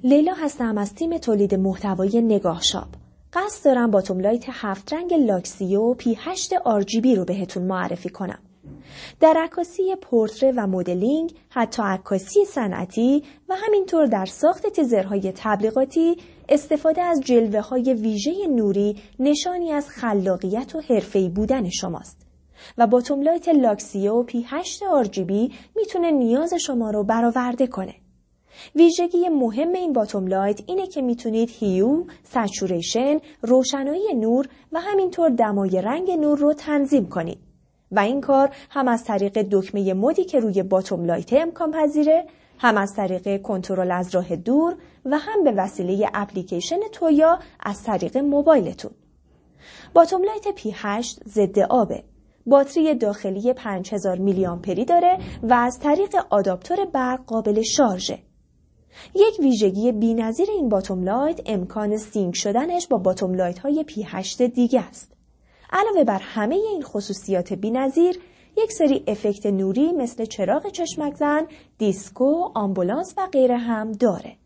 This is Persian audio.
لیلا هستم از تیم تولید محتوای نگاه شاپ. قصد دارم باتوم لایت 7 رنگ لاکسیو P8 RGB رو بهتون معرفی کنم. در عکاسی پورتره و مدلینگ، حتی عکاسی صنعتی و همینطور در ساخت تیزرهای تبلیغاتی، استفاده از جلوه‌های ویژه نوری نشانی از خلاقیت و حرفه‌ای بودن شماست. و باتوم لایت لاکسیو P8 RGB میتونه نیاز شما رو برآورده کنه. ویژگی مهم این باتوم لایت اینه که میتونید هیو، سچوریشن، روشنایی نور و همینطور دمای رنگ نور رو تنظیم کنید. و این کار هم از طریق دکمه مودی که روی باتوم لایت امکان پذیره، هم از طریق کنترل از راه دور و هم به وسیله اپلیکیشن تویا از طریق موبایلتون. باتوم لایت P8 ضد آبه. باتری داخلی 5000 میلی آمپری داره و از طریق آداپتور برق قابل شارژه. یک ویژگی بی‌نظیر این باتوم لایت امکان سینک شدنش با باتوم لایت های P8 دیگه است. علاوه بر همه این خصوصیات بی‌نظیر، یک سری افکت نوری مثل چراغ چشمک زن، دیسکو، آمبولانس و غیره هم داره.